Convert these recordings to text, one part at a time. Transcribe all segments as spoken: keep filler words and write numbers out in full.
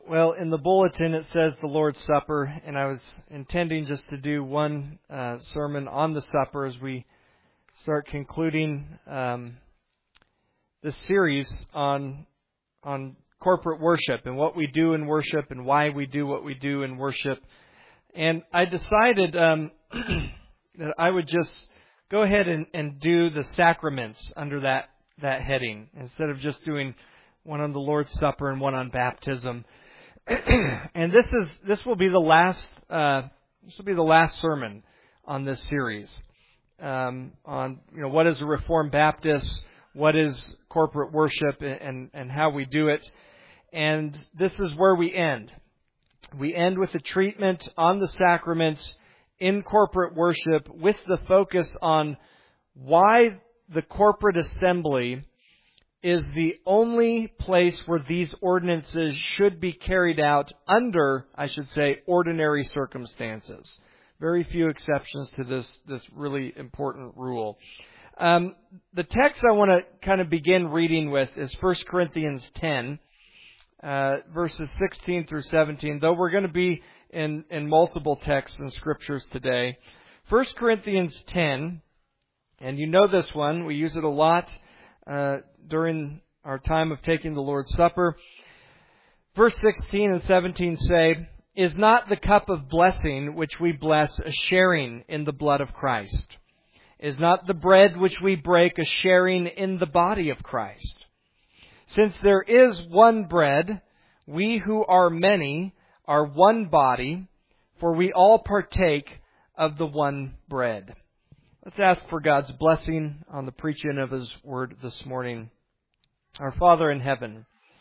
Well, in the bulletin it says the Lord's Supper, and I was intending just to do one uh, sermon on the supper as we start concluding um, this series on on corporate worship and what we do in worship and why we do what we do in worship. And I decided um, that I would just go ahead and, and do the sacraments under that, that heading instead of just doing one on the Lord's Supper and one on baptism. And this is this will be the last uh, this will be the last sermon on this series um, on you know what is a Reformed Baptist, what is corporate worship, and and how we do it. And this is where we end. We end with a treatment on the sacraments in corporate worship with the focus on why the corporate assembly is the only place where these ordinances should be carried out under, I should say, ordinary circumstances. Very few exceptions to this, this really important rule. Um, the text I want to kind of begin reading with is First Corinthians ten, uh, verses sixteen through seventeen, though we're going to be in, in multiple texts and scriptures today. First Corinthians ten, and you know this one, we use it a lot uh, during our time of taking the Lord's Supper. Verse sixteen and seventeen say, "Is not the cup of blessing which we bless a sharing in the blood of Christ? Is not the bread which we break a sharing in the body of Christ? Since there is one bread, we who are many are one body, for we all partake of the one bread." Let's ask for God's blessing on the preaching of His Word this morning. Our Father in heaven,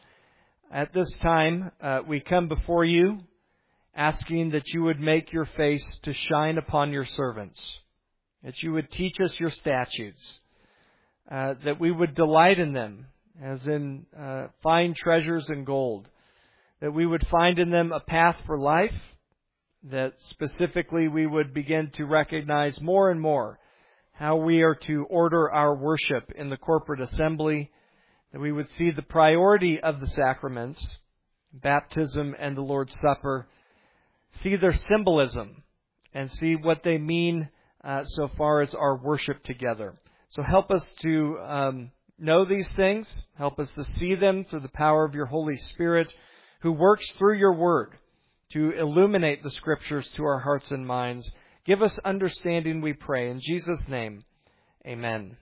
at this time uh, we come before You, asking that You would make Your face to shine upon Your servants, that You would teach us Your statutes, uh, that we would delight in them as in uh, fine treasures in gold, that we would find in them a path for life, that specifically we would begin to recognize more and more how we are to order our worship in the corporate assembly, that we would see the priority of the sacraments, baptism and the Lord's Supper, see their symbolism, and see what they mean uh, so far as our worship together. So help us to um, know these things, help us to see them through the power of Your Holy Spirit, who works through Your Word to illuminate the Scriptures to our hearts and minds. Give us understanding, we pray. In Jesus' name, amen.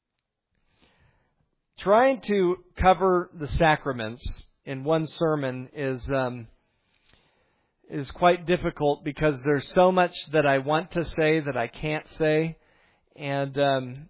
Trying to cover the sacraments in one sermon is um, is quite difficult because there's so much that I want to say that I can't say. And um,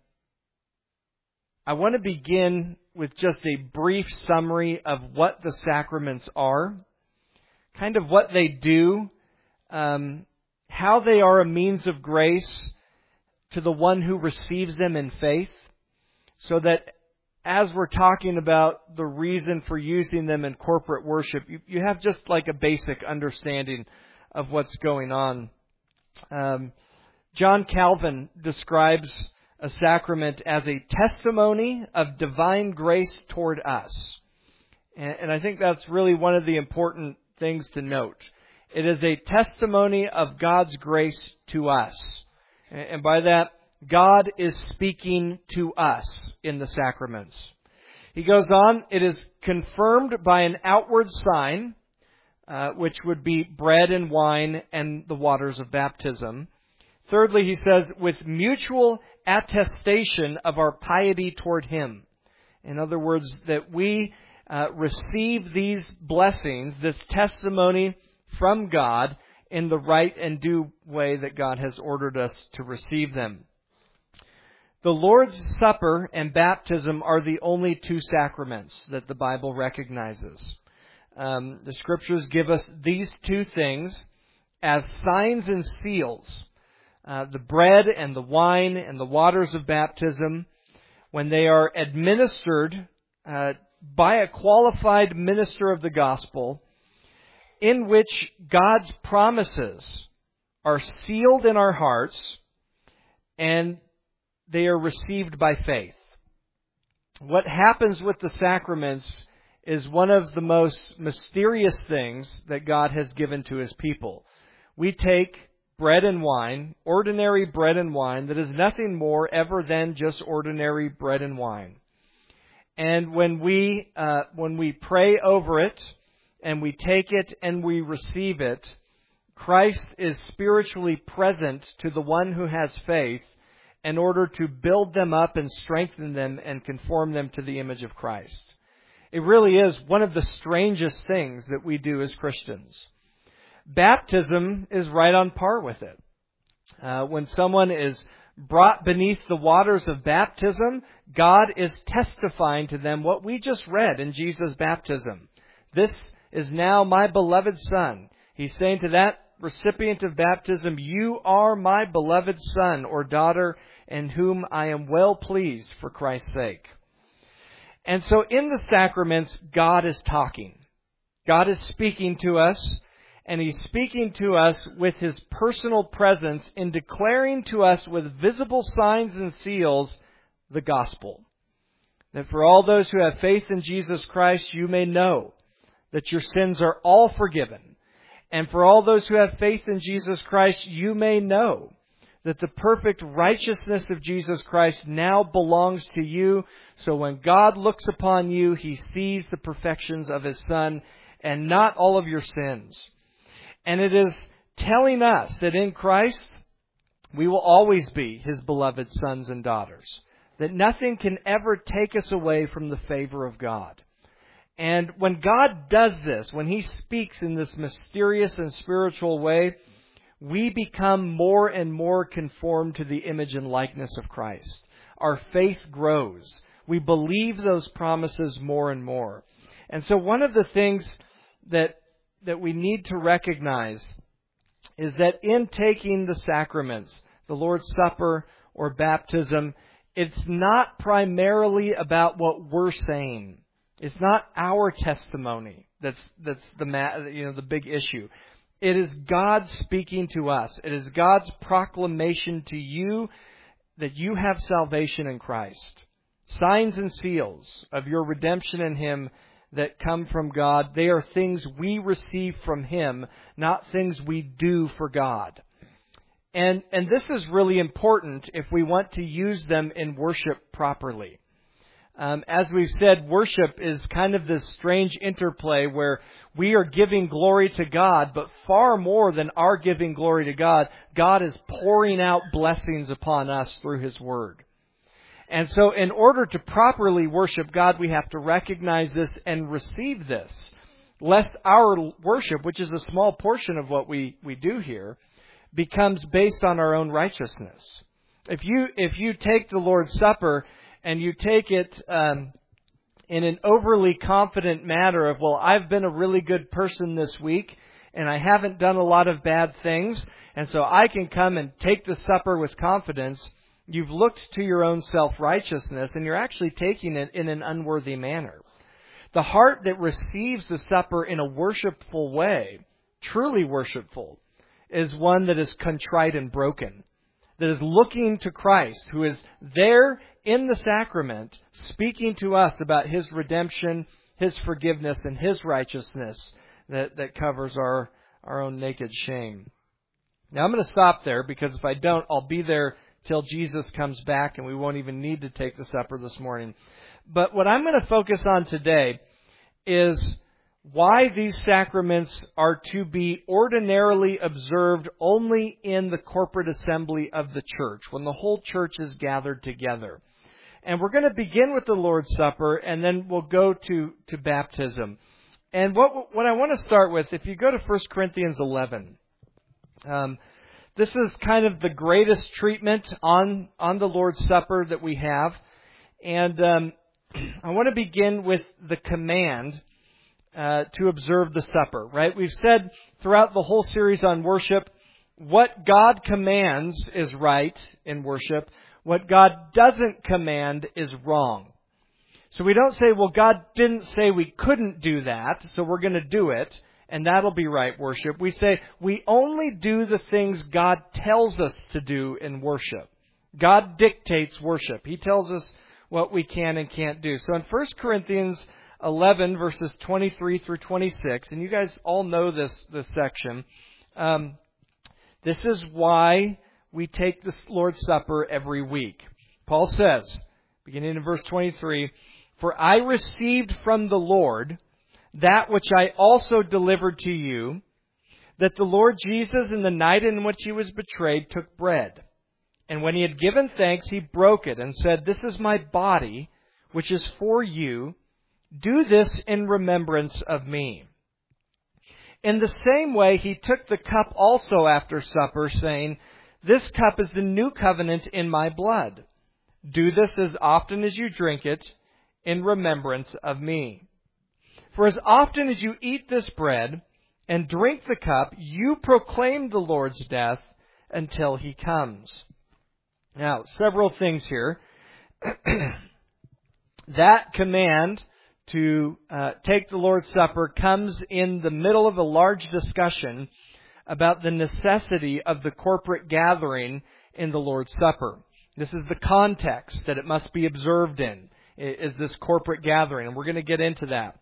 I want to begin with just a brief summary of what the sacraments are, kind of what they do, um, how they are a means of grace to the one who receives them in faith, so that as we're talking about the reason for using them in corporate worship, you, you have just like a basic understanding of what's going on. Um, John Calvin describes a sacrament as a testimony of divine grace toward us. And, and I think that's really one of the important things to note. It is a testimony of God's grace to us. And by that, God is speaking to us in the sacraments. He goes on, it is confirmed by an outward sign, uh, which would be bread and wine and the waters of baptism. Thirdly, he says, with mutual attestation of our piety toward Him. In other words, that we uh, receive these blessings, this testimony from God in the right and due way that God has ordered us to receive them. The Lord's Supper and baptism are the only two sacraments that the Bible recognizes. Um, the Scriptures give us these two things as signs and seals. Uh, the bread and the wine and the waters of baptism, when they are administered uh, by a qualified minister of the gospel, in which God's promises are sealed in our hearts and they are received by faith. What happens with the sacraments is one of the most mysterious things that God has given to His people. We take bread and wine, ordinary bread and wine, that is nothing more ever than just ordinary bread and wine. And when we, uh, when we pray over it, and we take it and we receive it, Christ is spiritually present to the one who has faith in order to build them up and strengthen them and conform them to the image of Christ. It really is one of the strangest things that we do as Christians. Baptism is right on par with it. Uh, when someone is brought beneath the waters of baptism, God is testifying to them what we just read in Jesus' baptism. This is now my beloved Son. He's saying to that recipient of baptism, you are my beloved son or daughter in whom I am well pleased for Christ's sake. And so in the sacraments, God is talking. God is speaking to us. And He's speaking to us with His personal presence in declaring to us with visible signs and seals the gospel. That for all those who have faith in Jesus Christ, you may know that your sins are all forgiven. And for all those who have faith in Jesus Christ, you may know that the perfect righteousness of Jesus Christ now belongs to you. So when God looks upon you, He sees the perfections of His Son and not all of your sins. And it is telling us that in Christ, we will always be His beloved sons and daughters. That nothing can ever take us away from the favor of God. And when God does this, when He speaks in this mysterious and spiritual way, we become more and more conformed to the image and likeness of Christ. Our faith grows. We believe those promises more and more. And so one of the things that that we need to recognize is that in taking the sacraments, the Lord's Supper or baptism, it's not primarily about what we're saying. It's not our testimony that's that's the you know the big issue. It is God speaking to us. It is God's proclamation to you that you have salvation in Christ. Signs and seals of your redemption in Him that come from God, they are things we receive from Him, not things we do for God. And, and this is really important if we want to use them in worship properly. Um, as we've said, worship is kind of this strange interplay where we are giving glory to God, but far more than our giving glory to God, God is pouring out blessings upon us through His Word. And so in order to properly worship God, we have to recognize this and receive this, lest our worship, which is a small portion of what we, we do here, becomes based on our own righteousness. If you if you take the Lord's Supper and you take it um, in an overly confident manner of, well, I've been a really good person this week and I haven't done a lot of bad things, and so I can come and take the supper with confidence, you've looked to your own self-righteousness and you're actually taking it in an unworthy manner. The heart that receives the supper in a worshipful way, truly worshipful, is one that is contrite and broken, that is looking to Christ, who is there in the sacrament, speaking to us about His redemption, His forgiveness, and His righteousness that, that covers our, our own naked shame. Now I'm going to stop there, because if I don't, I'll be there till Jesus comes back and we won't even need to take the supper this morning. But what I'm going to focus on today is why these sacraments are to be ordinarily observed only in the corporate assembly of the church, when the whole church is gathered together. And we're going to begin with the Lord's Supper, and then we'll go to, to baptism. And what, what I want to start with, if you go to First Corinthians eleven, um, this is kind of the greatest treatment on, on the Lord's Supper that we have. And um, I want to begin with the command uh, to observe the supper, right? We've said throughout the whole series on worship, what God commands is right in worship. What God doesn't command is wrong. So we don't say, well, God didn't say we couldn't do that, so we're going to do it, and that'll be right worship. We say, we only do the things God tells us to do in worship. God dictates worship. He tells us what we can and can't do. So in First Corinthians eleven, verses twenty-three through twenty-six, and you guys all know this, this section. Um, this is why we take the Lord's Supper every week. Paul says, beginning in verse twenty-three, "For I received from the Lord that which I also delivered to you, that the Lord Jesus, in the night in which he was betrayed, took bread. And when he had given thanks, he broke it and said, 'This is my body, which is for you. Do this in remembrance of me.' In the same way, he took the cup also after supper, saying, 'This cup is the new covenant in my blood. Do this as often as you drink it in remembrance of me. For as often as you eat this bread and drink the cup, you proclaim the Lord's death until he comes.'" Now, several things here. That command to uh, take the Lord's Supper comes in the middle of a large discussion about the necessity of the corporate gathering in the Lord's Supper. This is the context that it must be observed in, is this corporate gathering, and we're going to get into that.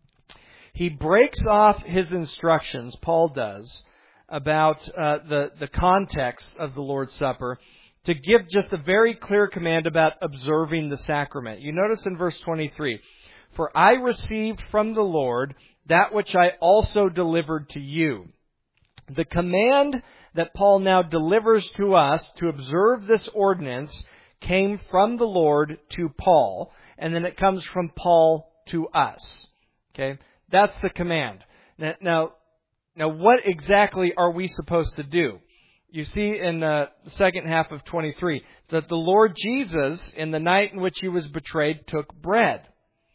He breaks off his instructions, Paul does, about uh, the, the context of the Lord's Supper to give just a very clear command about observing the sacrament. You notice in verse twenty-three, "For I received from the Lord that which I also delivered to you." The command that Paul now delivers to us to observe this ordinance came from the Lord to Paul, and then it comes from Paul to us. Okay? That's the command. Now, now, now what exactly are we supposed to do? You see in uh, the second half of twenty-three that the Lord Jesus, in the night in which he was betrayed, took bread.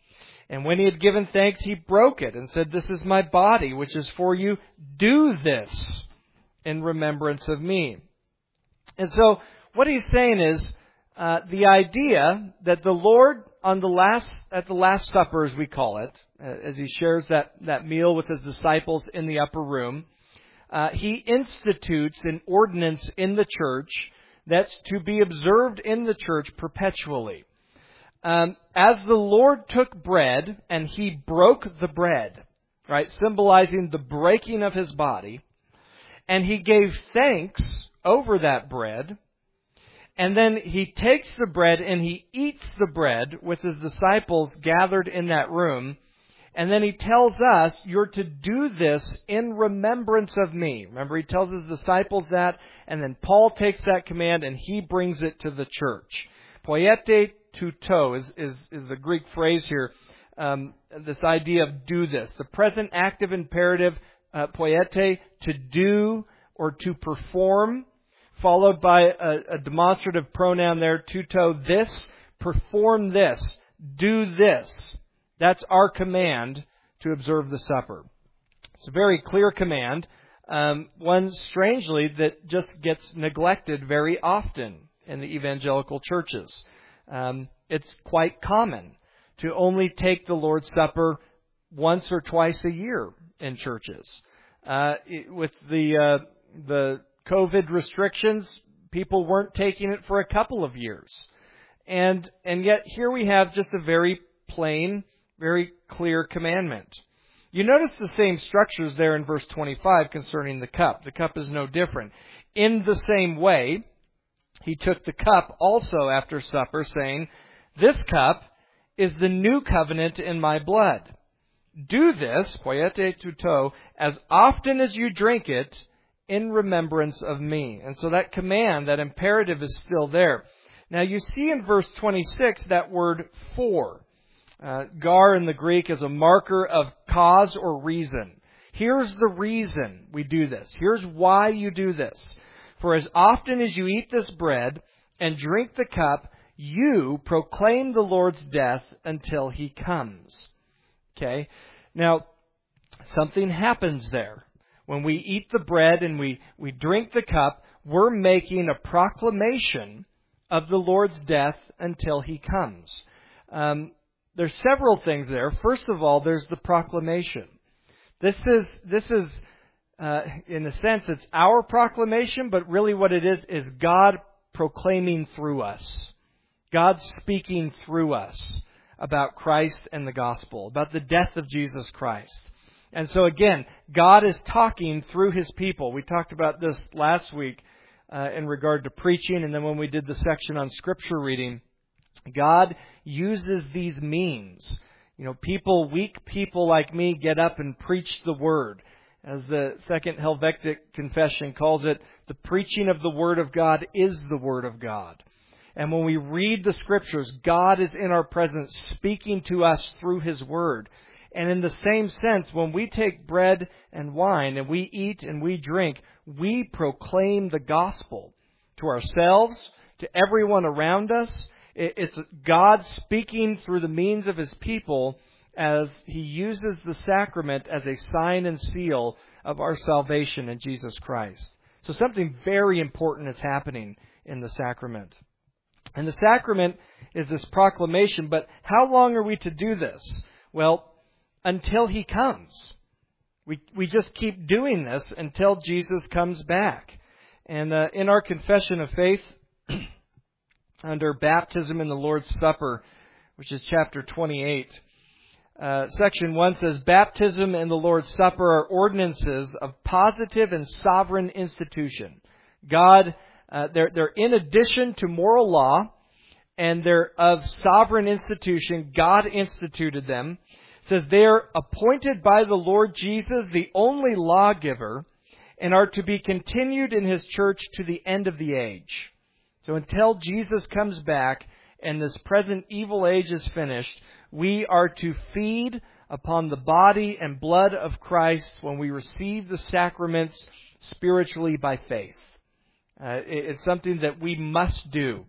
And when he had given thanks, he broke it and said, "This is my body, which is for you. Do this in remembrance of me." And so what he's saying is uh, the idea that the Lord on the last at the Last Supper, as we call it, uh, as he shares that, that meal with his disciples in the upper room, uh, he institutes an ordinance in the church that's to be observed in the church perpetually. Um, as the Lord took bread and he broke the bread, right, symbolizing the breaking of his body, and he gave thanks over that bread, and then he takes the bread and he eats the bread with his disciples gathered in that room, and then he tells us, "You're to do this in remembrance of me." Remember, he tells his disciples that, and then Paul takes that command and he brings it to the church. Poiete tuto is, is, is the Greek phrase here. Um, this idea of do this. The present active imperative, uh, poiete, to do or to perform, followed by a, a demonstrative pronoun there, tuto, this, perform this, do this. That's our command to observe the supper. It's a very clear command, um, one strangely that just gets neglected very often in the evangelical churches. Um, it's quite common to only take the Lord's Supper once or twice a year in churches. Uh, with the uh, the COVID restrictions, people weren't taking it for a couple of years, and and yet here we have just a very plain, very clear commandment. You notice the same structures there in verse twenty-five concerning the cup. The cup is no different. In the same way, he took the cup also after supper, saying, "This cup is the new covenant in my blood. Do this," poiete tuto, "as often as you drink it in remembrance of me." And so that command, that imperative is still there. Now you see in verse twenty-six that word for. Uh, gar in the Greek is a marker of cause or reason. Here's the reason we do this. Here's why you do this. "For as often as you eat this bread and drink the cup, you proclaim the Lord's death until he comes." Okay? Now, something happens there. When we eat the bread and we, we drink the cup, we're making a proclamation of the Lord's death until he comes. Um, there's several things there. First of all, there's the proclamation. This is, this is, uh, in a sense, it's our proclamation, but really what it is, is God proclaiming through us. God speaking through us about Christ and the gospel, about the death of Jesus Christ. And so again, God is talking through His people. We talked about this last week uh, in regard to preaching, and then when we did the section on scripture reading, God uses these means. You know, people, weak people like me get up and preach the Word. As the Second Helvetic Confession calls it, the preaching of the Word of God is the Word of God. And when we read the Scriptures, God is in our presence speaking to us through His Word. And in the same sense, when we take bread and wine and we eat and we drink, we proclaim the gospel to ourselves, to everyone around us. It's God speaking through the means of His people as He uses the sacrament as a sign and seal of our salvation in Jesus Christ. So something very important is happening in the sacrament. And the sacrament is this proclamation, but how long are we to do this? Well, until He comes. We we just keep doing this until Jesus comes back. And uh, in our confession of faith, under baptism in the Lord's Supper, which is chapter twenty-eight, uh, section one says, baptism and the Lord's Supper are ordinances of positive and sovereign institution. God, uh, they're, they're in addition to moral law, and they're of sovereign institution. God instituted them. It says they're appointed by the Lord Jesus, the only lawgiver, and are to be continued in His church to the end of the age. So until Jesus comes back and this present evil age is finished, we are to feed upon the body and blood of Christ when we receive the sacraments spiritually by faith. Uh, it's something that we must do.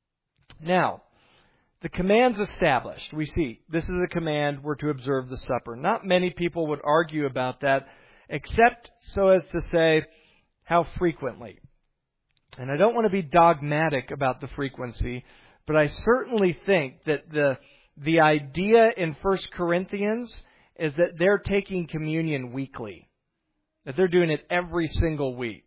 Now, the command's established. We see this is a command. We're to observe the supper. Not many people would argue about that, except so as to say, how frequently? And I don't want to be dogmatic about the frequency, but I certainly think that the the idea in First Corinthians is that they're taking communion weekly, that they're doing it every single week.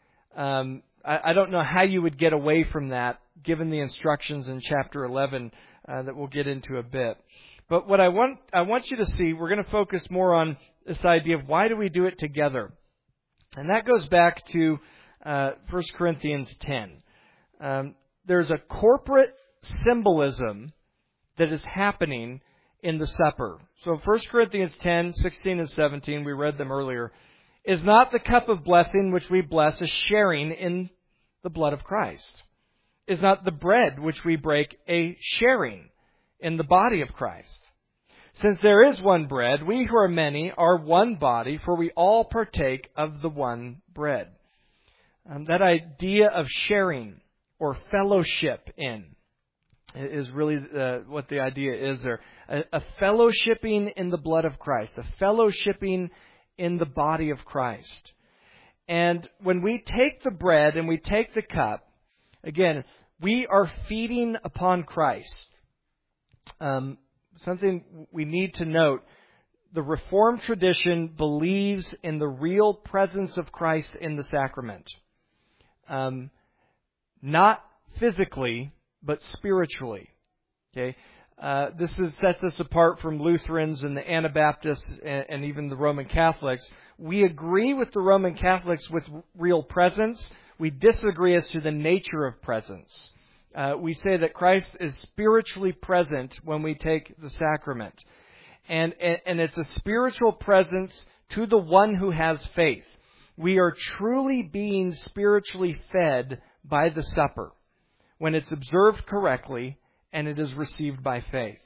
Um, I, I don't know how you would get away from that, given the instructions in chapter eleven uh, that we'll get into a bit. But what I want I want you to see, we're going to focus more on this idea of why do we do it together, and that goes back to Uh, First Corinthians ten. Um, there's a corporate symbolism that is happening in the supper. So First Corinthians ten, sixteen and seventeen, we read them earlier, is not the cup of blessing which we bless a sharing in the blood of Christ? Is not the bread which we break a sharing in the body of Christ? Since there is one bread, we who are many are one body, for we all partake of the one bread. Um, that idea of sharing or fellowship in is really uh, what the idea is there. A, a fellowshipping in the blood of Christ, a fellowshipping in the body of Christ. And when we take the bread and we take the cup, again, we are feeding upon Christ. Um, something we need to note, the Reformed tradition believes in the real presence of Christ in the sacrament. Um, not physically, but spiritually. Okay, uh, this is, sets us apart from Lutherans and the Anabaptists and, and even the Roman Catholics. We agree with the Roman Catholics with real presence. We disagree as to the nature of presence. Uh, we say that Christ is spiritually present when we take the sacrament, and, and and it's a spiritual presence to the one who has faith. We are truly being spiritually fed by the supper when it's observed correctly and it is received by faith.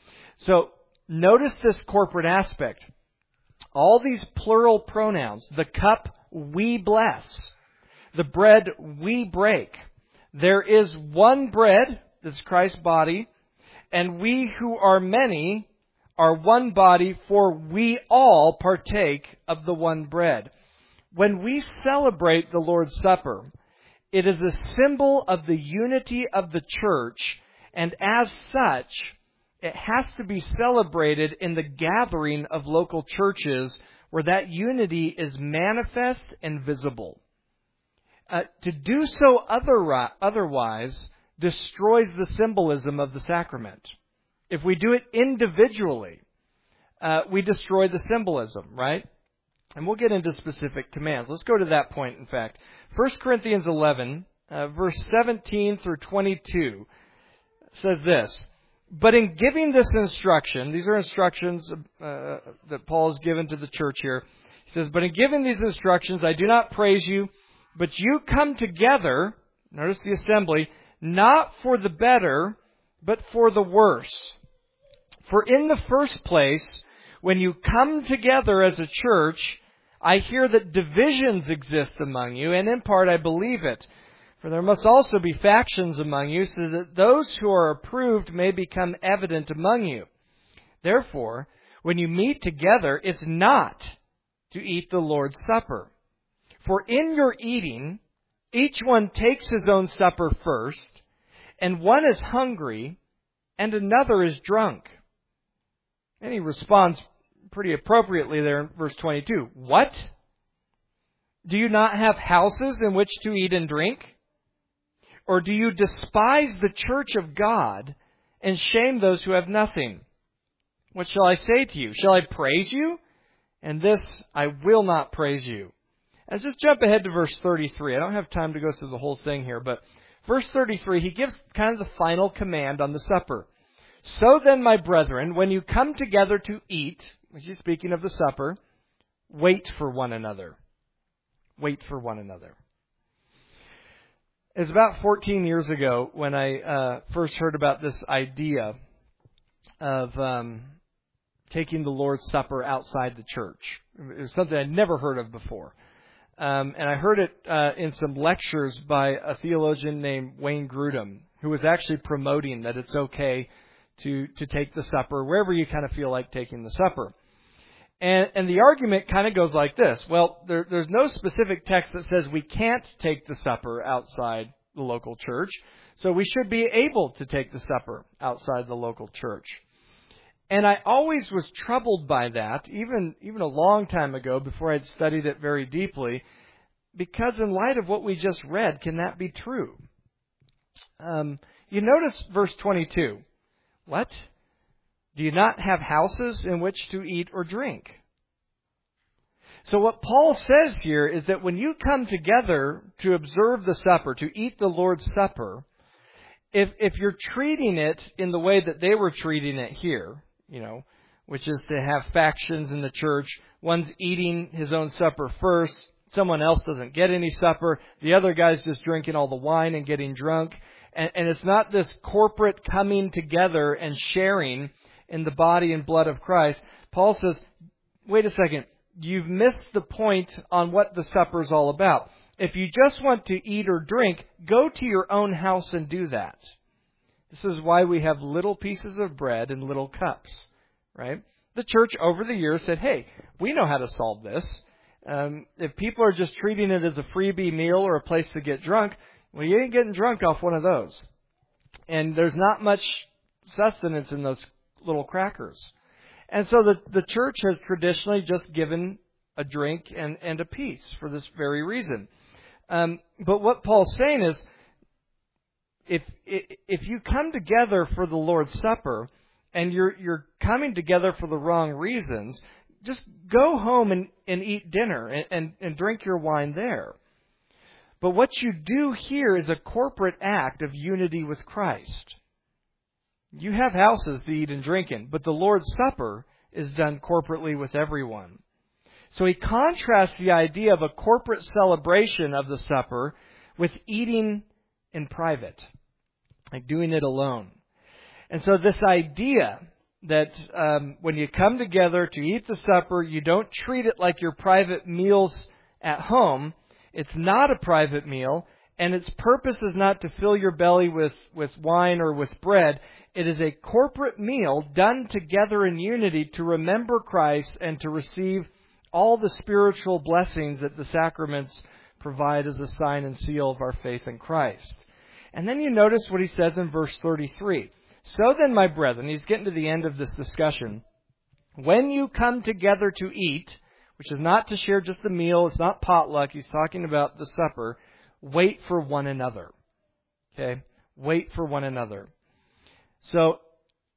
So notice this corporate aspect. All these plural pronouns, the cup we bless, the bread we break. There is one bread, that's Christ's body, and we who are many are one body, for we all partake of the one bread. When we celebrate the Lord's Supper, it is a symbol of the unity of the church, and as such, it has to be celebrated in the gathering of local churches where that unity is manifest and visible. Uh, to do so other, otherwise destroys the symbolism of the sacrament. If we do it individually, uh, we destroy the symbolism, right? And we'll get into specific commands. Let's go to that point, in fact. First Corinthians eleven, uh, verse seventeen through twenty-two says this. But in giving this instruction, these are instructions uh, that Paul has given to the church here. He says, but in giving these instructions, I do not praise you, but you come together, notice the assembly, not for the better, but for the worse. For in the first place, when you come together as a church, I hear that divisions exist among you, and in part I believe it. For there must also be factions among you, so that those who are approved may become evident among you. Therefore, when you meet together, it's not to eat the Lord's Supper. For in your eating, each one takes his own supper first, and one is hungry, and another is drunk. And he responds pretty appropriately there in verse twenty-two. What? Do you not have houses in which to eat and drink? Or do you despise the church of God and shame those who have nothing? What shall I say to you? Shall I praise you? And this I will not praise you. And just jump ahead to verse thirty-three. I don't have time to go through the whole thing here, but verse thirty-three, he gives kind of the final command on the supper. So then, my brethren, when you come together to eat, which is speaking of the supper, wait for one another. Wait for one another. It was about fourteen years ago when I uh, first heard about this idea of um, taking the Lord's Supper outside the church. It was something I'd never heard of before. Um, and I heard it uh, in some lectures by a theologian named Wayne Grudem, who was actually promoting that it's okay to, to take the supper wherever you kind of feel like taking the supper. And, and the argument kind of goes like this. Well, there, there's no specific text that says we can't take the supper outside the local church, so we should be able to take the supper outside the local church. And I always was troubled by that, even, even a long time ago before I'd studied it very deeply, because in light of what we just read, can that be true? Um, you notice verse twenty-two. What? Do you not have houses in which to eat or drink? So what Paul says here is that when you come together to observe the supper, to eat the Lord's Supper, if if you're treating it in the way that they were treating it here, you know, which is to have factions in the church, one's eating his own supper first, someone else doesn't get any supper, the other guy's just drinking all the wine and getting drunk, and, and it's not this corporate coming together and sharing in the body and blood of Christ. Paul says, wait a second, you've missed the point on what the supper is all about. If you just want to eat or drink, go to your own house and do that. This is why we have little pieces of bread and little cups, right? The church over the years said, hey, we know how to solve this. Um, if people are just treating it as a freebie meal or a place to get drunk, well, you ain't getting drunk off one of those. And there's not much sustenance in those little crackers. And so the, the church has traditionally just given a drink and, and a piece for this very reason. Um, but what Paul's saying is, if if you come together for the Lord's Supper and you're you're coming together for the wrong reasons, just go home and, and eat dinner and, and, and drink your wine there. But what you do here is a corporate act of unity with Christ. You have houses to eat and drink in, but the Lord's Supper is done corporately with everyone. So he contrasts the idea of a corporate celebration of the supper with eating in private, like doing it alone. And so this idea that um, when you come together to eat the supper, you don't treat it like your private meals at home. It's not a private meal, and its purpose is not to fill your belly with, with wine or with bread. It is a corporate meal done together in unity to remember Christ and to receive all the spiritual blessings that the sacraments provide as a sign and seal of our faith in Christ. And then you notice what he says in verse thirty-three. So then, my brethren, he's getting to the end of this discussion. When you come together to eat, which is not to share just the meal, it's not potluck, he's talking about the supper, wait for one another. Okay? Wait for one another. So,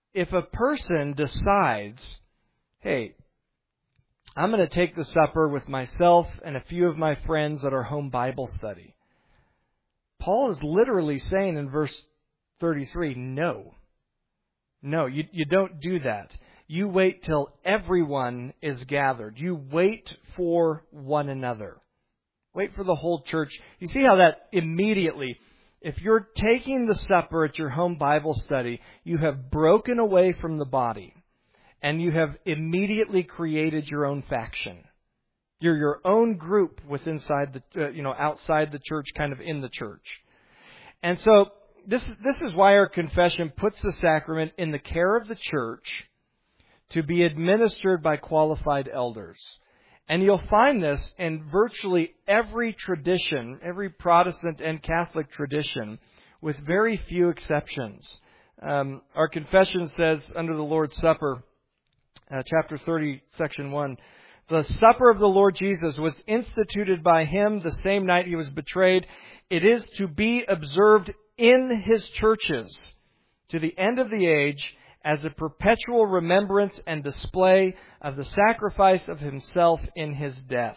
if a person decides, hey, I'm going to take the supper with myself and a few of my friends at our home Bible study, Paul is literally saying in verse thirty-three, no. No, you, you don't do that. You wait till everyone is gathered. You wait for one another. Wait for the whole church. You see how that immediately, if you're taking the supper at your home Bible study, you have broken away from the body and you have immediately created your own faction. You're your own group with inside the, uh, you know, outside the church, kind of in the church. And so this, this is why our confession puts the sacrament in the care of the church to be administered by qualified elders. And you'll find this in virtually every tradition, every Protestant and Catholic tradition, with very few exceptions. Um, our confession says under the Lord's Supper, uh, chapter thirty, section one, the supper of the Lord Jesus was instituted by Him the same night He was betrayed. It is to be observed in His churches to the end of the age, as a perpetual remembrance and display of the sacrifice of Himself in His death.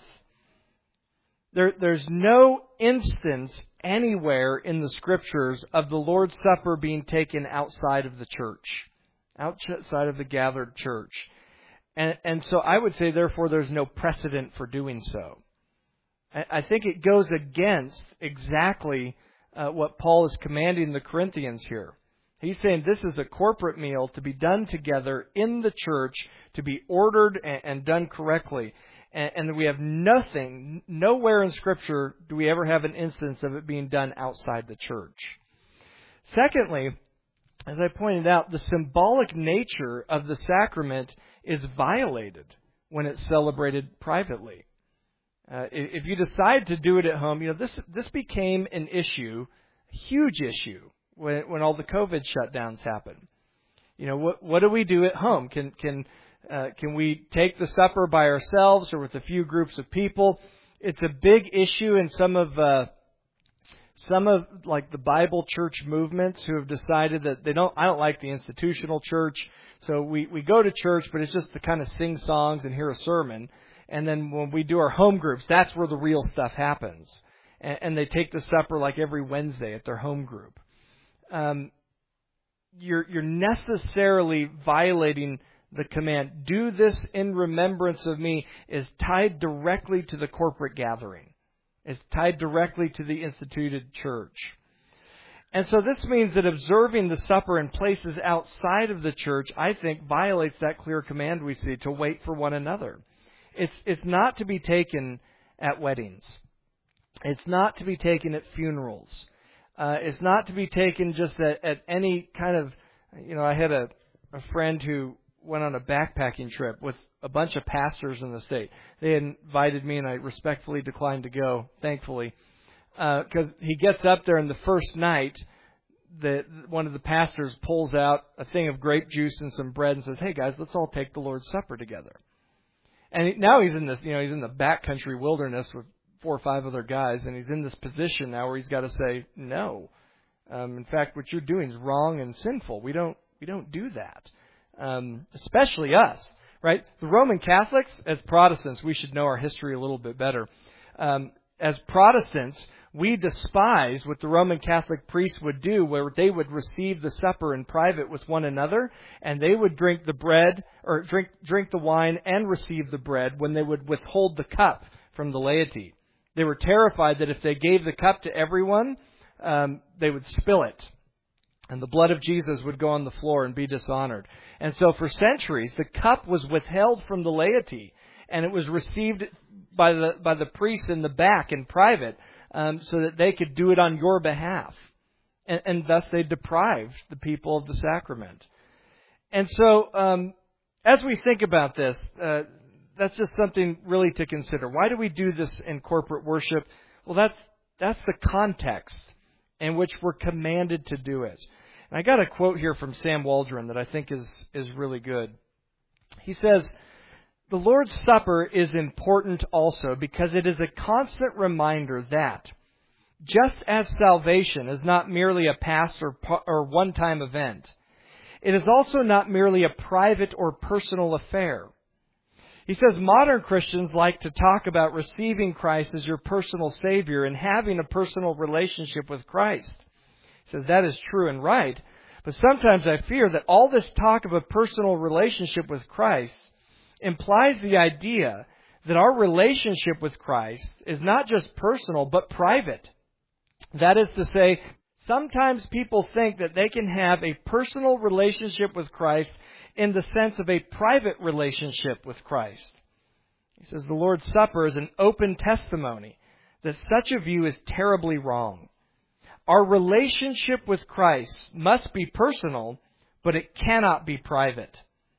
There, there's no instance anywhere in the Scriptures of the Lord's Supper being taken outside of the church, outside of the gathered church. And, and so I would say, therefore, there's no precedent for doing so. I, I think it goes against exactly uh, what Paul is commanding the Corinthians here. He's saying this is a corporate meal to be done together in the church, to be ordered and, and done correctly. And, and we have nothing, nowhere in Scripture do we ever have an instance of it being done outside the church. Secondly, as I pointed out, the symbolic nature of the sacrament is violated when it's celebrated privately. Uh, if you decide to do it at home, you know, this this became an issue, a huge issue, when when all the COVID shutdowns happened. You know, what what do we do at home? Can can uh, can we take the supper by ourselves or with a few groups of people? It's a big issue in some of uh, some of like the Bible church movements who have decided that they don't. I don't like the institutional church, so we we go to church, but it's just to kind of sing songs and hear a sermon. And then when we do our home groups, that's where the real stuff happens. And, and they take the supper like every Wednesday at their home group. Um, you're, you're necessarily violating the command. Do this in remembrance of me is tied directly to the corporate gathering. It's tied directly to the instituted church. And so this means that observing the supper in places outside of the church, I think, violates that clear command we see to wait for one another. It's it's not to be taken at weddings. It's not to be taken at funerals. Uh, it's not to be taken just at, at any kind of, you know, I had a, a friend who went on a backpacking trip with a bunch of pastors in the state. They had invited me and I respectfully declined to go, thankfully. Because uh, he gets up there and the first night, the, one of the pastors pulls out a thing of grape juice and some bread and says, hey guys, let's all take the Lord's Supper together. And now he's in this, you know, he's in the backcountry wilderness with four or five other guys, and he's in this position now where he's got to say no. Um, in fact, what you're doing is wrong and sinful. We don't, we don't do that, um, especially us, right? The Roman Catholics, as Protestants, we should know our history a little bit better. Um, as Protestants, we despise what the Roman Catholic priests would do, where they would receive the supper in private with one another, and they would drink the bread, or drink drink the wine and receive the bread when they would withhold the cup from the laity. They were terrified that if they gave the cup to everyone, um, they would spill it, and the blood of Jesus would go on the floor and be dishonored. And so for centuries, the cup was withheld from the laity, and it was received by the by the priests in the back in private, um, so that they could do it on your behalf. And, and thus they deprived the people of the sacrament. And so um, as we think about this, uh, that's just something really to consider. Why do we do this in corporate worship? Well, that's that's the context in which we're commanded to do it. And I got a quote here from Sam Waldron that I think is is really good. He says, the Lord's Supper is important also because it is a constant reminder that just as salvation is not merely a past or, or one-time event, it is also not merely a private or personal affair. He says modern Christians like to talk about receiving Christ as your personal Savior and having a personal relationship with Christ. He says that is true and right, but sometimes I fear that all this talk of a personal relationship with Christ implies the idea that our relationship with Christ is not just personal, but private. That is to say, sometimes people think that they can have a personal relationship with Christ in the sense of a private relationship with Christ. He says the Lord's Supper is an open testimony that such a view is terribly wrong. Our relationship with Christ must be personal, but it cannot be private.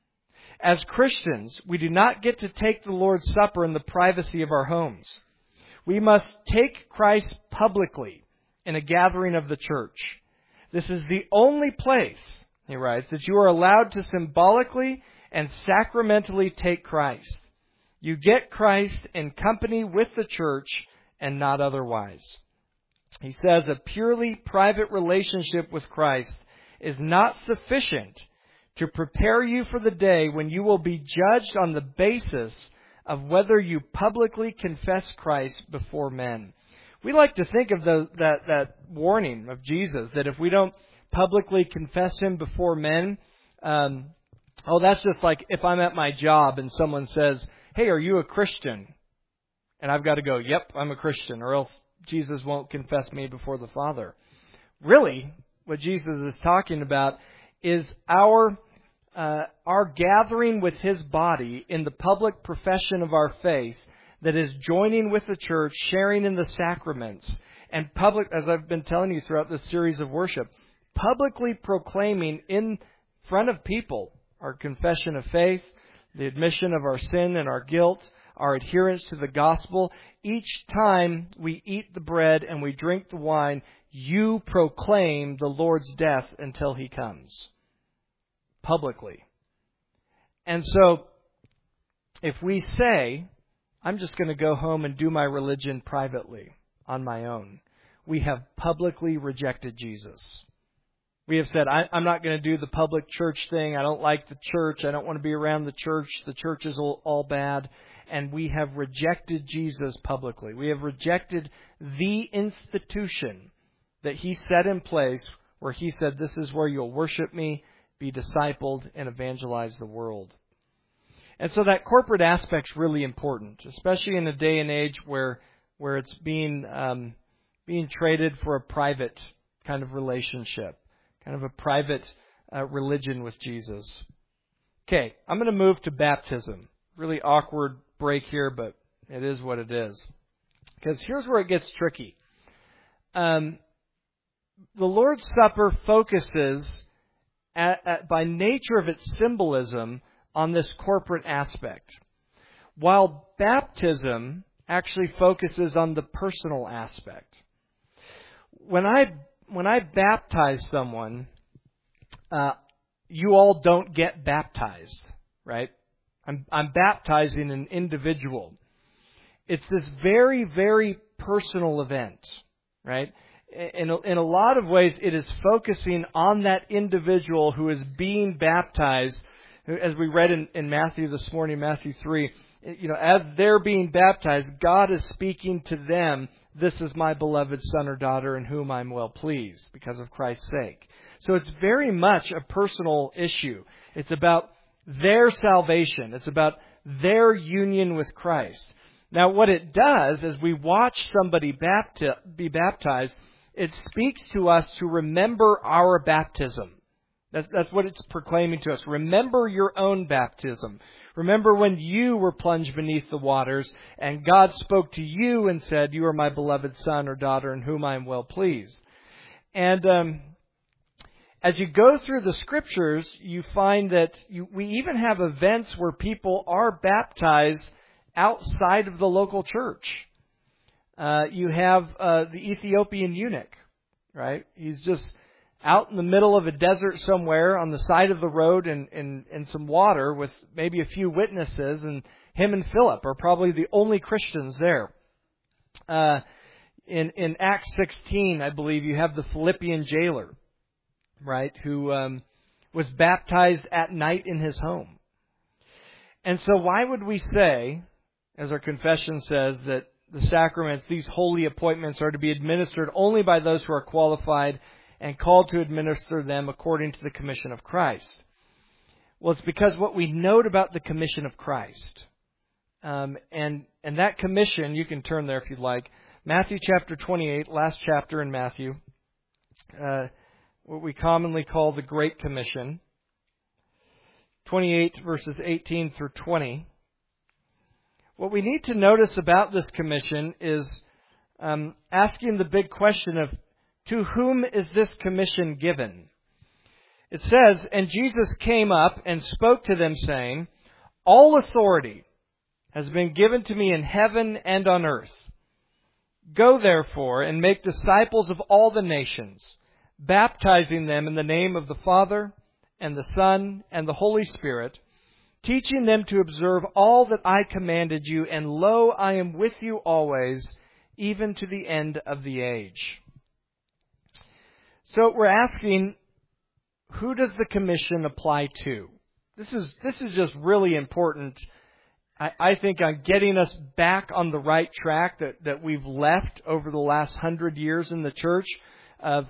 As Christians, we do not get to take the Lord's Supper in the privacy of our homes. We must take Christ publicly in a gathering of the church. This is the only place, he writes, that you are allowed to symbolically and sacramentally take Christ. You get Christ in company with the church and not otherwise. He says a purely private relationship with Christ is not sufficient to prepare you for the day when you will be judged on the basis of whether you publicly confess Christ before men. We like to think of the, that, that warning of Jesus, that if we don't publicly confess Him before men, um, oh, that's just like if I'm at my job and someone says, hey, are you a Christian? And I've got to go, yep, I'm a Christian, or else Jesus won't confess me before the Father. Really, what Jesus is talking about is our uh, our gathering with His body in the public profession of our faith that is joining with the church, sharing in the sacraments, and public, as I've been telling you throughout this series of worship, publicly proclaiming in front of people our confession of faith, the admission of our sin and our guilt, our adherence to the gospel. Each time we eat the bread and we drink the wine, you proclaim the Lord's death until He comes. Publicly. And so, if we say, I'm just going to go home and do my religion privately, on my own, we have publicly rejected Jesus. We have said, I, I'm not going to do the public church thing. I don't like the church. I don't want to be around the church. The church is all, all bad. And we have rejected Jesus publicly. We have rejected the institution that He set in place where He said, this is where you'll worship me, be discipled, and evangelize the world. And so that corporate aspect's really important, especially in a day and age where where it's being um, being traded for a private kind of relationship, kind of a private uh, religion with Jesus. Okay, I'm going to move to baptism. Really awkward break here, but it is what it is. Because here's where it gets tricky. Um, the Lord's Supper focuses, at, at, by nature of its symbolism, on this corporate aspect, while baptism actually focuses on the personal aspect. When I when I baptize someone, uh, you all don't get baptized, right? I'm, I'm baptizing an individual. It's this very, very personal event, right? In a, in a lot of ways, it is focusing on that individual who is being baptized. As we read in, in Matthew this morning, Matthew three, you know, as they're being baptized, God is speaking to them, this is my beloved son or daughter in whom I'm well pleased because of Christ's sake. So it's very much a personal issue. It's about their salvation. It's about their union with Christ. Now, what it does as we watch somebody bapti- be baptized, it speaks to us to remember our baptism. That's, that's what it's proclaiming to us. Remember your own baptism. Remember when you were plunged beneath the waters and God spoke to you and said, you are my beloved son or daughter in whom I am well pleased. And um, as you go through the Scriptures, you find that you, we even have events where people are baptized outside of the local church. Uh, you have uh, the Ethiopian eunuch, right? He's just out in the middle of a desert somewhere on the side of the road in, in, in some water with maybe a few witnesses, and him and Philip are probably the only Christians there. Uh, in, in Acts sixteen, I believe, you have the Philippian jailer, right, who um, was baptized at night in his home. And so why would we say, as our confession says, that the sacraments, these holy appointments, are to be administered only by those who are qualified and called to administer them according to the commission of Christ? Well, it's because what we note about the commission of Christ. Um, and, and that commission, you can turn there if you'd like. Matthew chapter twenty-eight, last chapter in Matthew. Uh, what we commonly call the Great Commission. twenty-eight verses eighteen through twenty. What we need to notice about this commission is um, asking the big question of, to whom is this commission given? It says, "And Jesus came up and spoke to them, saying, All authority has been given to me in heaven and on earth. Go therefore and make disciples of all the nations, baptizing them in the name of the Father and the Son and the Holy Spirit, teaching them to observe all that I commanded you, and lo, I am with you always, even to the end of the age." So we're asking, who does the commission apply to? This is this is just really important, I, I think, on getting us back on the right track that, that we've left over the last hundred years in the church of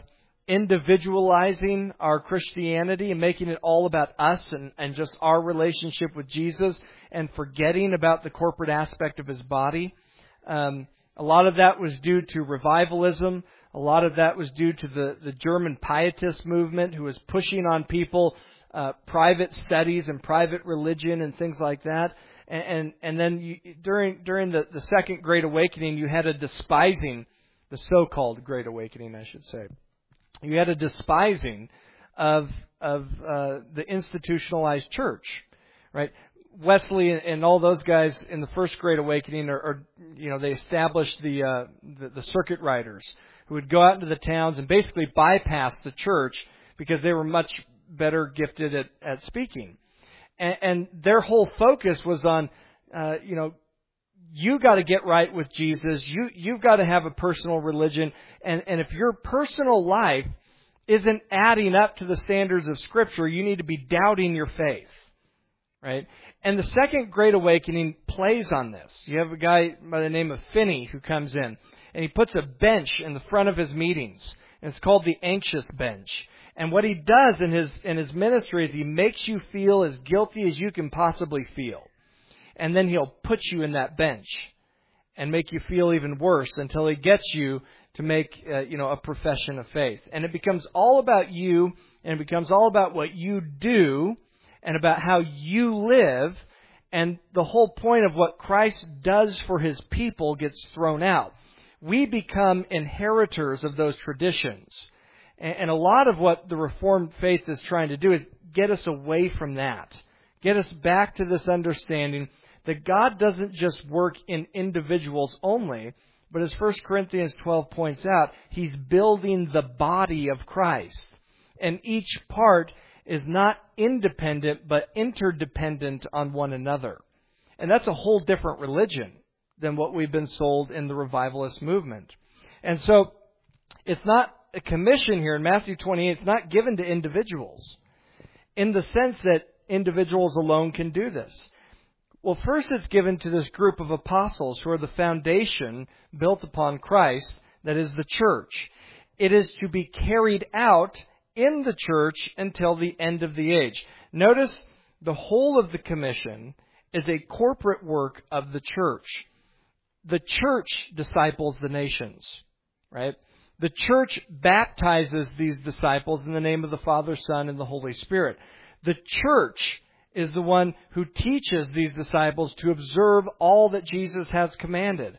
individualizing our Christianity and making it all about us and, and just our relationship with Jesus, and forgetting about the corporate aspect of His body. Um, a lot of that was due to revivalism. A lot of that was due to the, the German pietist movement, who was pushing on people uh, private studies and private religion and things like that. And and, and then you, during during the, the Second Great Awakening, you had a despising, the so-called Great Awakening, I should say. You had a despising of of uh, the institutionalized church, right? Wesley and all those guys in the First Great Awakening, are, are you know, they established the, uh, the the circuit riders, who would go out into the towns and basically bypass the church because they were much better gifted at, at speaking, and, and their whole focus was on, uh, you know. You got to get right with Jesus. You, you've got to have a personal religion. And, and if your personal life isn't adding up to the standards of Scripture, you need to be doubting your faith. Right? And the Second Great Awakening plays on this. You have a guy by the name of Finney who comes in, and he puts a bench in the front of his meetings. And it's called the anxious bench. And what he does in his, in his ministry is he makes you feel as guilty as you can possibly feel. And then he'll put you in that bench and make you feel even worse until he gets you to make, uh, you know, a profession of faith. And it becomes all about you, and it becomes all about what you do and about how you live. And the whole point of what Christ does for His people gets thrown out. We become inheritors of those traditions. And, and a lot of what the Reformed faith is trying to do is get us away from that. Get us back to this understanding that God doesn't just work in individuals only, but as First Corinthians twelve points out, He's building the body of Christ. And each part is not independent, but interdependent on one another. And that's a whole different religion than what we've been sold in the revivalist movement. And so, it's not a commission here in Matthew twenty-eight, it's not given to individuals, in the sense that individuals alone can do this. Well, first it's given to this group of apostles who are the foundation built upon Christ, that is the church. It is to be carried out in the church until the end of the age. Notice the whole of the commission is a corporate work of the church. The church disciples the nations, right? The church baptizes these disciples in the name of the Father, Son, and the Holy Spirit. The church is the one who teaches these disciples to observe all that Jesus has commanded.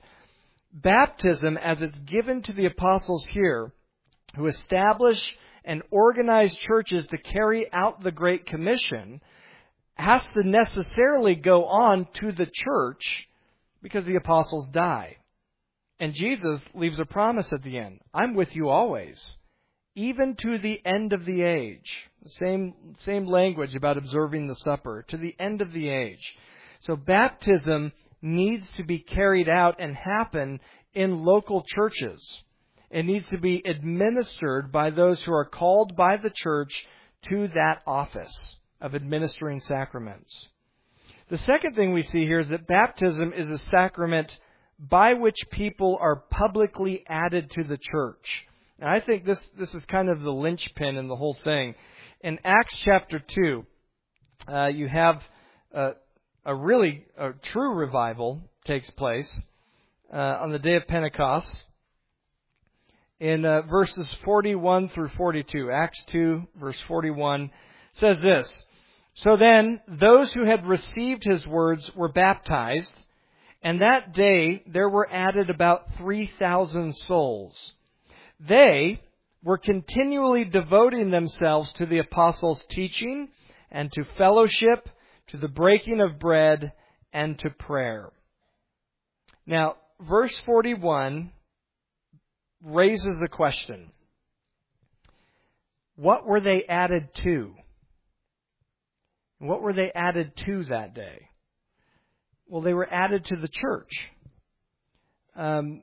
Baptism, as it's given to the apostles here, who establish and organize churches to carry out the Great Commission, has to necessarily go on to the church because the apostles die. And Jesus leaves a promise at the end. I'm with you always, even to the end of the age. The same, same language about observing the supper, to the end of the age. So baptism needs to be carried out and happen in local churches. It needs to be administered by those who are called by the church to that office of administering sacraments. The second thing we see here is that baptism is a sacrament by which people are publicly added to the church. And I think this, this is kind of the linchpin in the whole thing. In Acts chapter two, uh, you have a, a really a true revival takes place uh, on the day of Pentecost. In uh, verses forty-one through forty-two, Acts two, verse forty-one, says this: "So then, those who had received his words were baptized, and that day there were added about three thousand souls. They were continually devoting themselves to the apostles' teaching, and to fellowship, to the breaking of bread, and to prayer." Now, verse forty-one raises the question, what were they added to? What were they added to that day? Well, they were added to the church. Um,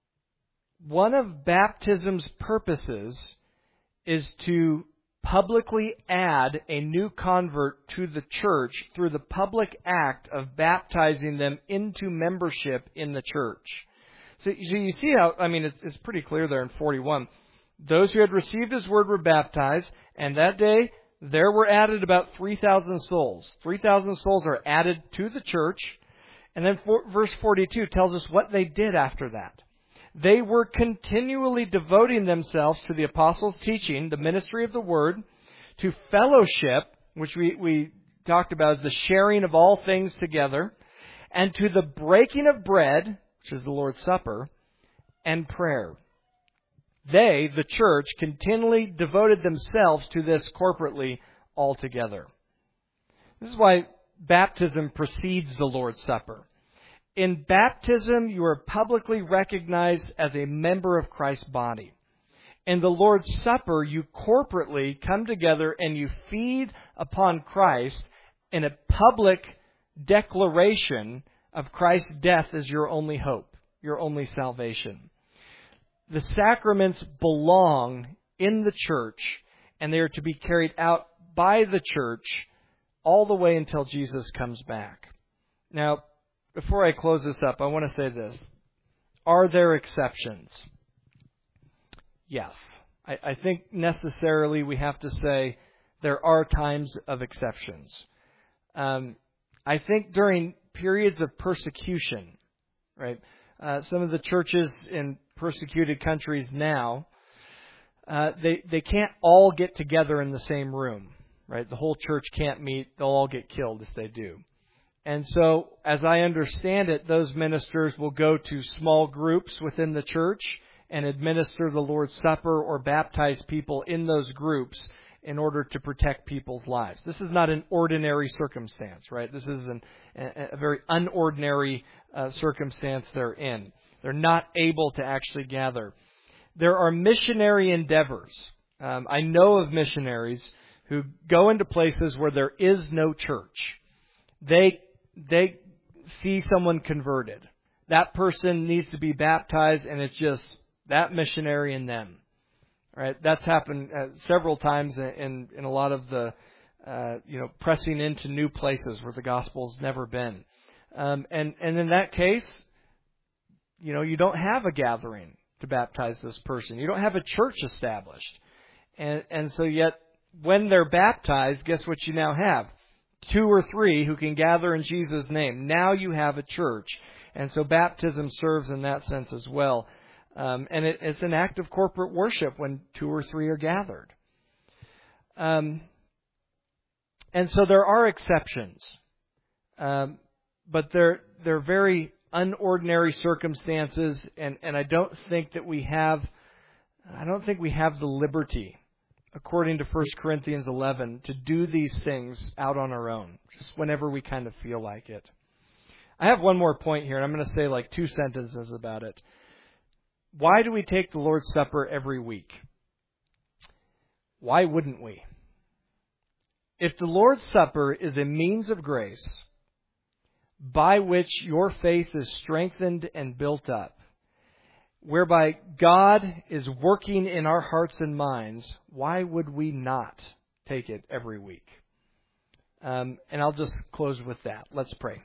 one of baptism's purposes is to publicly add a new convert to the church through the public act of baptizing them into membership in the church. So, so you see how, I mean, it's, it's pretty clear there in forty-one. Those who had received his word were baptized, and that day there were added about three thousand souls. three thousand souls are added to the church. And then for, verse forty-two tells us what they did after that. They were continually devoting themselves to the apostles' teaching, the ministry of the word, to fellowship, which we, we talked about as the sharing of all things together, and to the breaking of bread, which is the Lord's Supper, and prayer. They, the church, continually devoted themselves to this corporately altogether. This is why baptism precedes the Lord's Supper. In baptism, you are publicly recognized as a member of Christ's body. In the Lord's Supper, you corporately come together and you feed upon Christ in a public declaration of Christ's death as your only hope, your only salvation. The sacraments belong in the church, and they are to be carried out by the church all the way until Jesus comes back. Now, before I close this up, I want to say this. Are there exceptions? Yes. I, I think necessarily we have to say there are times of exceptions. Um, I think during periods of persecution, right? Uh, some of the churches in persecuted countries now, uh, they they can't all get together in the same room, right? The whole church can't meet; they'll all get killed if they do. And so, as I understand it, those ministers will go to small groups within the church and administer the Lord's Supper or baptize people in those groups in order to protect people's lives. This is not an ordinary circumstance, right? This is an, a, a very unordinary uh, circumstance they're in. They're not able to actually gather. There are missionary endeavors. Um, I know of missionaries who go into places where there is no church. They they see someone converted. That person needs to be baptized, and it's just that missionary and them. Right? That's happened uh, several times in in a lot of the uh, you know pressing into new places where the gospel's never been. Um, and and in that case, you know, you don't have a gathering to baptize this person. You don't have a church established. And and so yet when they're baptized, guess what you now have? Two or three who can gather in Jesus' name. Now you have a church. And so baptism serves in that sense as well. Um, and it, it's an act of corporate worship when two or three are gathered. Um, and so there are exceptions. Um, but they're, they're very unordinary circumstances, and, and I don't think that we have, I don't think we have the liberty, according to First Corinthians eleven, to do these things out on our own, just whenever we kind of feel like it. I have one more point here, and I'm going to say like two sentences about it. Why do we take the Lord's Supper every week? Why wouldn't we? If the Lord's Supper is a means of grace by which your faith is strengthened and built up, whereby God is working in our hearts and minds, why would we not take it every week. Um, and I'll just close with that. Let's pray.